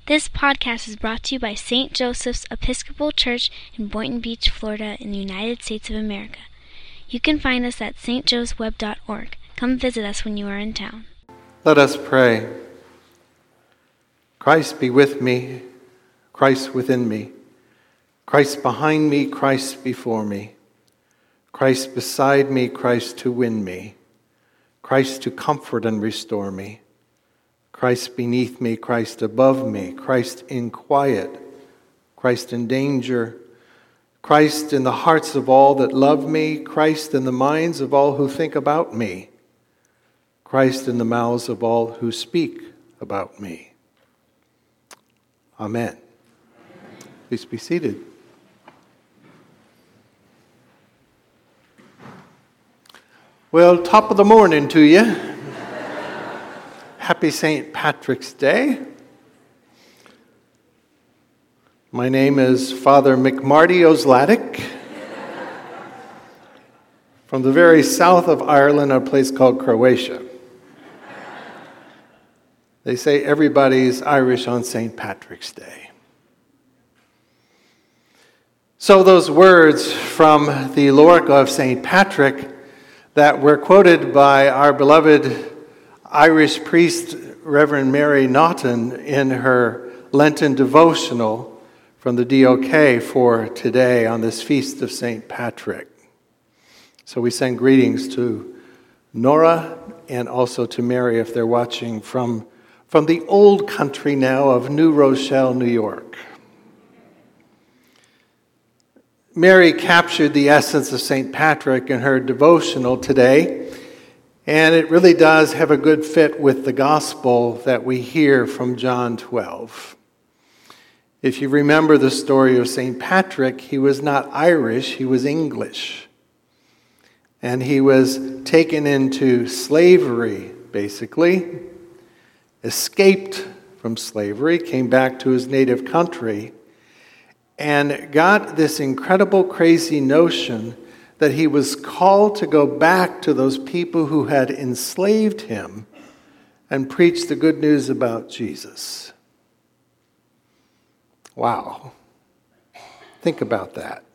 This podcast is brought to you by St. Joseph's Episcopal Church in Boynton Beach, Florida, in the United States of America. You can find us at stjoseweb.org. Come visit us when you are in town. Let us pray. Christ be with me, Christ within me, Christ behind me, Christ before me, Christ beside me, Christ to win me, Christ to comfort and restore me, Christ beneath me, Christ above me, Christ in quiet, Christ in danger, Christ in the hearts of all that love me, Christ in the minds of all who think about me, Christ in the mouths of all who speak about me. Amen. Please be seated. Well, top of the morning to you. Happy St. Patrick's Day. My name is Father McMarty Oslatic from the very south of Ireland, a place called Croatia. They say everybody's Irish on St. Patrick's Day. So those words from the Lorica of St. Patrick that were quoted by our beloved Irish priest, Reverend Mary Naughton, in her Lenten devotional from the DOK for today on this feast of St. Patrick. So we send greetings to Nora and also to Mary if they're watching from the old country now of New Rochelle, New York. Mary captured the essence of St. Patrick in her devotional today, and it really does have a good fit with the gospel that we hear from John 12. If you remember the story of St. Patrick, he was not Irish, he was English. And he was taken into slavery, basically, escaped from slavery, came back to his native country, and got this incredible, crazy notion that he was called to go back to those people who had enslaved him and preach the good news about Jesus. Wow. Think about that.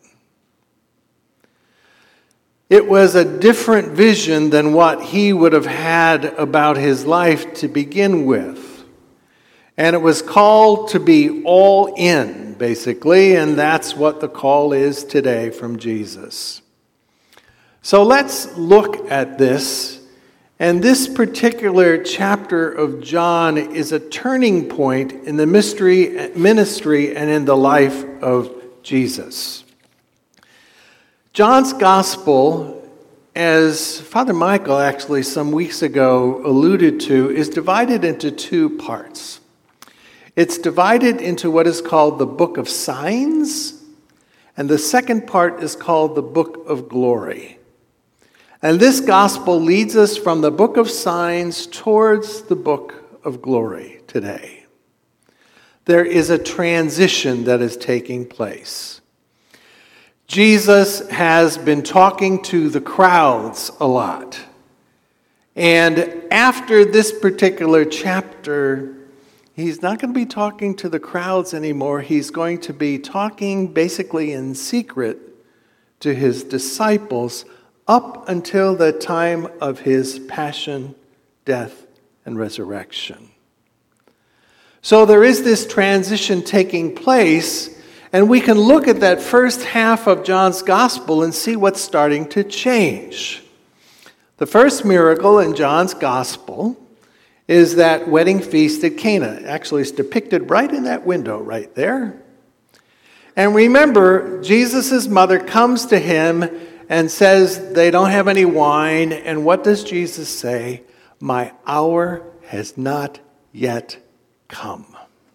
It was a different vision than what he would have had about his life to begin with. And it was called to be all in, basically, and that's what the call is today from Jesus. So let's look at this. And this particular chapter of John is a turning point in the ministry and in the life of Jesus. John's gospel, as Father Michael actually some weeks ago alluded to, is divided into two parts. It's divided into what is called the Book of Signs, and the second part is called the Book of Glory. And this gospel leads us from the Book of Signs towards the Book of Glory today. There is a transition that is taking place. Jesus has been talking to the crowds a lot. And after this particular chapter, he's not going to be talking to the crowds anymore. He's going to be talking basically in secret to his disciples up until the time of his passion, death, and resurrection. So there is this transition taking place, and we can look at that first half of John's gospel and see what's starting to change. The first miracle in John's gospel is that wedding feast at Cana. Actually, it's depicted right in that window right there. And remember, Jesus' mother comes to him and says they don't have any wine. And what does Jesus say? My hour has not yet come.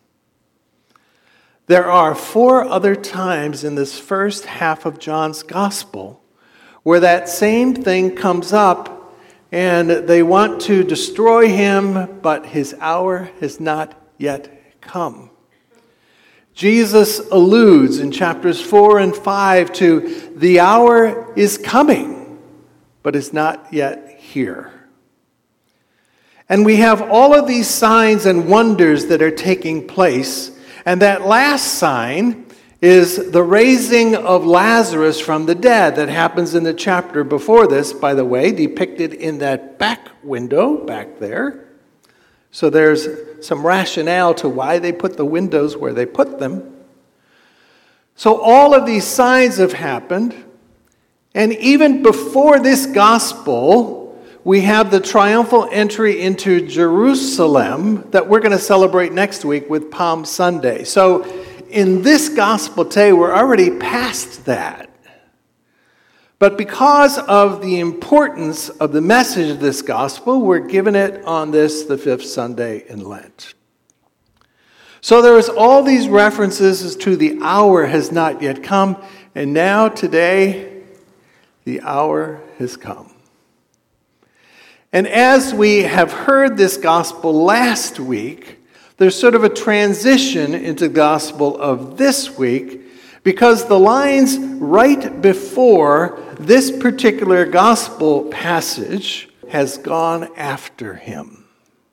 There are 4 other times in this first half of John's gospel where that same thing comes up and they want to destroy him, but his hour has not yet come. Jesus alludes in chapters 4 and 5 to the hour is coming, but is not yet here. And we have all of these signs and wonders that are taking place. And that last sign is the raising of Lazarus from the dead that happens in the chapter before this, by the way, depicted in that back window back there. So there's some rationale to why they put the windows where they put them. So all of these signs have happened. And even before this gospel, we have the triumphal entry into Jerusalem that we're going to celebrate next week with Palm Sunday. So in this gospel today, we're already past that. But because of the importance of the message of this gospel, we're given it on this, the fifth Sunday in Lent. So there is all these references as to the hour has not yet come, and now today, the hour has come. And as we have heard this gospel last week, there's sort of a transition into the gospel of this week, because the lines right before this particular gospel passage has gone after him.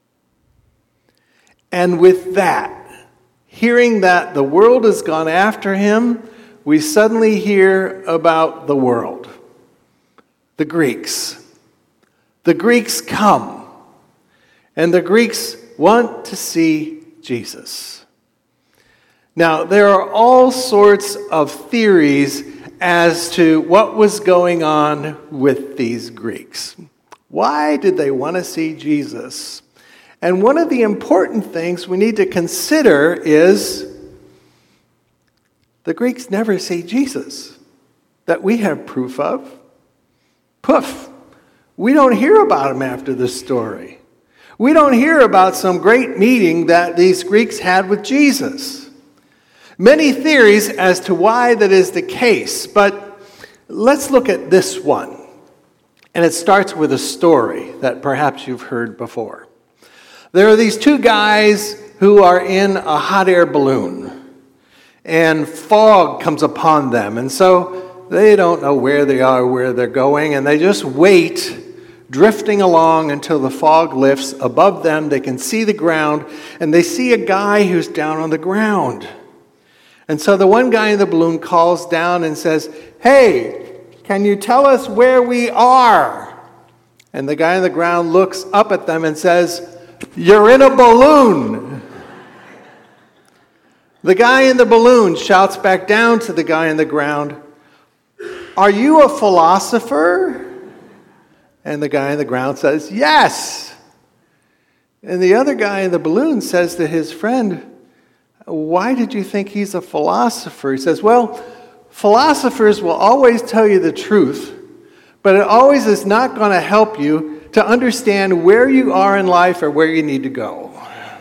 And with that, hearing that the world has gone after him, we suddenly hear about the world. The Greeks. The Greeks come, and the Greeks want to see Jesus. Now, there are all sorts of theories as to what was going on with these Greeks. Why did they want to see Jesus? And one of the important things we need to consider is the Greeks never see Jesus that we have proof of. Poof. We don't hear about him after this story. We don't hear about some great meeting that these Greeks had with Jesus. Many theories as to why that is the case, but let's look at this one. And it starts with a story that perhaps you've heard before. There are these two guys who are in a hot air balloon, and fog comes upon them, and so they don't know where they are, where they're going, and they just wait, drifting along until the fog lifts above them. They can see the ground, and they see a guy who's down on the ground. And so the one guy in the balloon calls down and says, "Hey, can you tell us where we are?" And the guy on the ground looks up at them and says, "You're in a balloon." The guy in the balloon shouts back down to the guy on the ground, "Are you a philosopher?" And the guy on the ground says, "Yes." And the other guy in the balloon says to his friend, "Why did you think he's a philosopher?" He says, "Well, philosophers will always tell you the truth, but it always is not going to help you to understand where you are in life or where you need to go."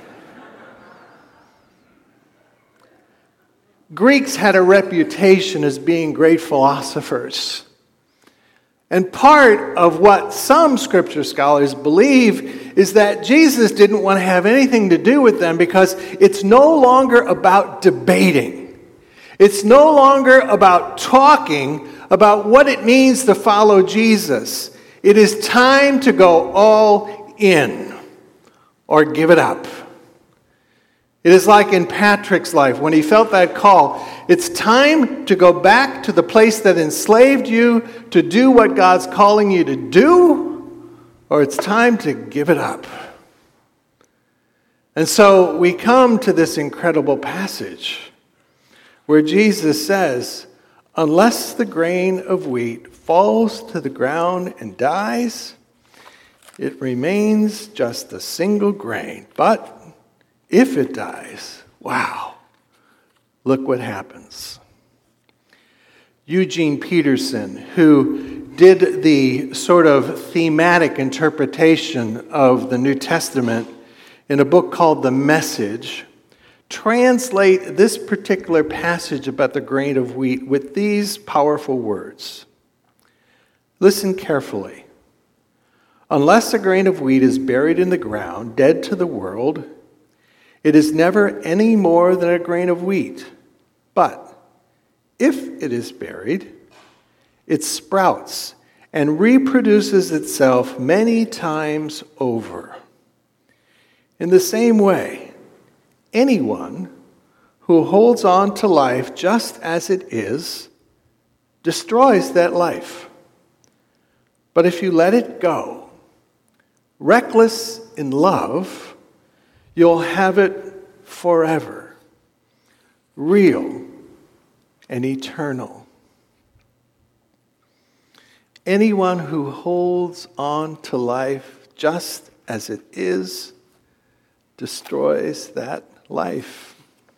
Greeks had a reputation as being great philosophers. And part of what some scripture scholars believe is that Jesus didn't want to have anything to do with them because it's no longer about debating. It's no longer about talking about what it means to follow Jesus. It is time to go all in or give it up. It is like in Patrick's life when he felt that call. It's time to go back to the place that enslaved you to do what God's calling you to do, or it's time to give it up. And so we come to this incredible passage where Jesus says, "Unless the grain of wheat falls to the ground and dies, it remains just a single grain. But if it dies," wow, look what happens. Eugene Peterson, who did the sort of thematic interpretation of the New Testament in a book called The Message, translate this particular passage about the grain of wheat with these powerful words. Listen carefully. "Unless a grain of wheat is buried in the ground, dead to the world, it is never any more than a grain of wheat. But if it is buried, it sprouts and reproduces itself many times over." In the same way, anyone who holds on to life just as it is destroys that life. But if you let it go, reckless in love, you'll have it forever, real and eternal. Anyone who holds on to life just as it is destroys that life.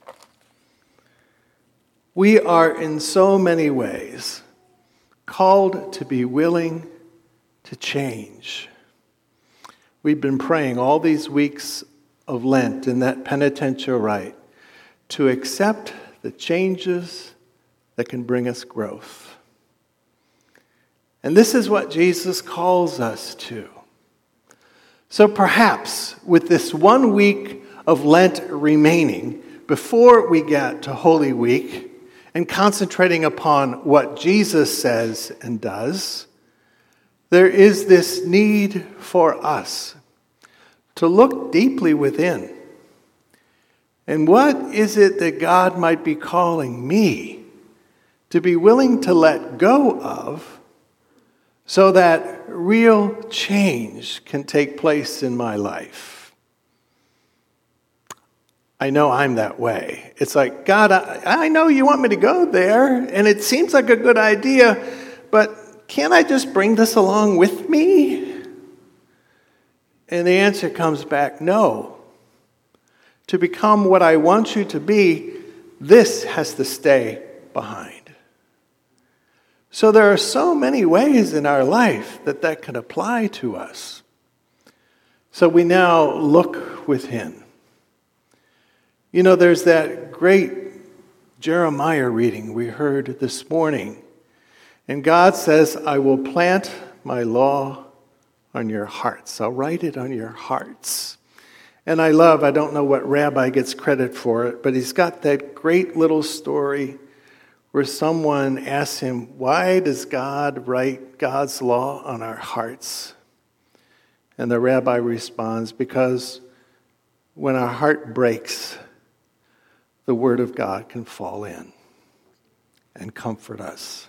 We are in so many ways called to be willing to change. We've been praying all these weeks of Lent in that penitential rite to accept the changes that can bring us growth. And this is what Jesus calls us to. So perhaps with this 1 week of Lent remaining before we get to Holy Week, and concentrating upon what Jesus says and does, there is this need for us to look deeply within. And what is it that God might be calling me to be willing to let go of so that real change can take place in my life? I know I'm that way. It's like, God, I know you want me to go there, and it seems like a good idea, but can't I just bring this along with me? And the answer comes back, no. To become what I want you to be, this has to stay behind. So there are so many ways in our life that can apply to us. So we now look within. You know, there's that great Jeremiah reading we heard this morning. And God says, I will plant my law on your hearts. I'll write it on your hearts. And I don't know what rabbi gets credit for it, but he's got that great little story where someone asks him, why does God write God's law on our hearts? And the rabbi responds, because when our heart breaks, the Word of God can fall in and comfort us.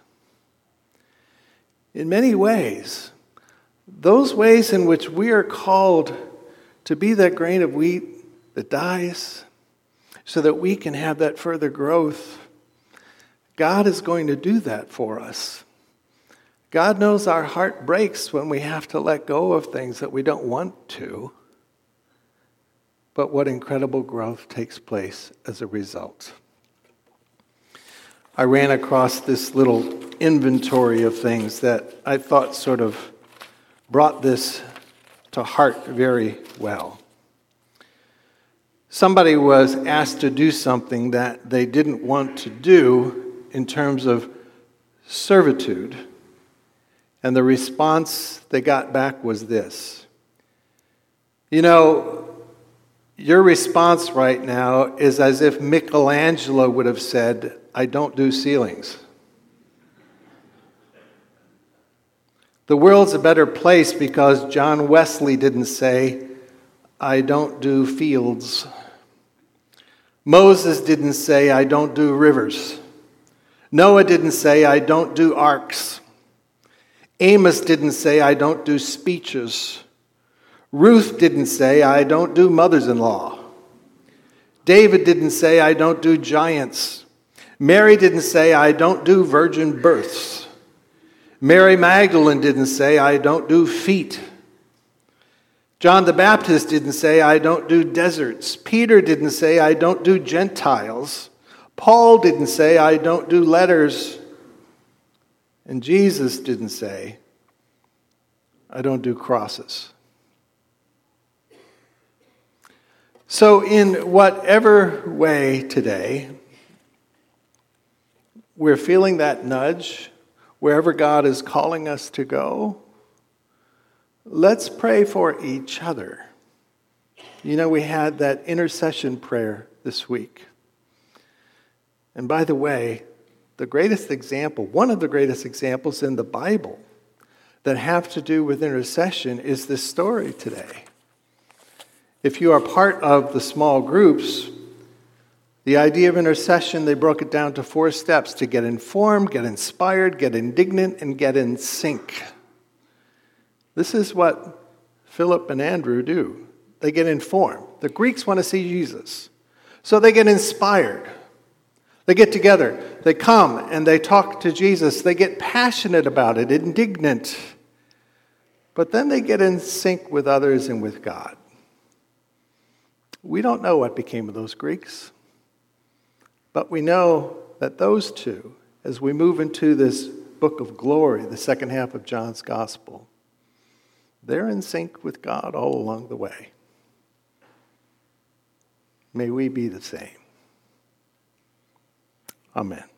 In many ways, those ways in which we are called to be that grain of wheat that dies so that we can have that further growth, God is going to do that for us. God knows our heart breaks when we have to let go of things that we don't want to. But what incredible growth takes place as a result. I ran across this little inventory of things that I thought sort of brought this to heart very well. Somebody was asked to do something that they didn't want to do in terms of servitude. And the response they got back was this. You know, your response right now is as if Michelangelo would have said, I don't do ceilings. The world's a better place because John Wesley didn't say, I don't do fields. Moses didn't say, I don't do rivers. Noah didn't say, I don't do arks. Amos didn't say, I don't do speeches. Ruth didn't say, I don't do mothers-in-law. David didn't say, I don't do giants. Mary didn't say, I don't do virgin births. Mary Magdalene didn't say, I don't do feet. John the Baptist didn't say, I don't do deserts. Peter didn't say, I don't do Gentiles. Paul didn't say, I don't do letters. And Jesus didn't say, I don't do crosses. So in whatever way today we're feeling that nudge, wherever God is calling us to go, let's pray for each other. You know, we had that intercession prayer this week. And by the way, the greatest example, one of the greatest examples in the Bible that have to do with intercession is this story today. If you are part of the small groups, the idea of intercession, they broke it down to 4 steps: to get informed, get inspired, get indignant, and get in sync. This is what Philip and Andrew do. They get informed. The Greeks want to see Jesus, so they get inspired. They get together. They come and they talk to Jesus. They get passionate about it, indignant. But then they get in sync with others and with God. We don't know what became of those Greeks. But we know that those two, as we move into this book of glory, the second half of John's gospel, they're in sync with God all along the way. May we be the same. Amen.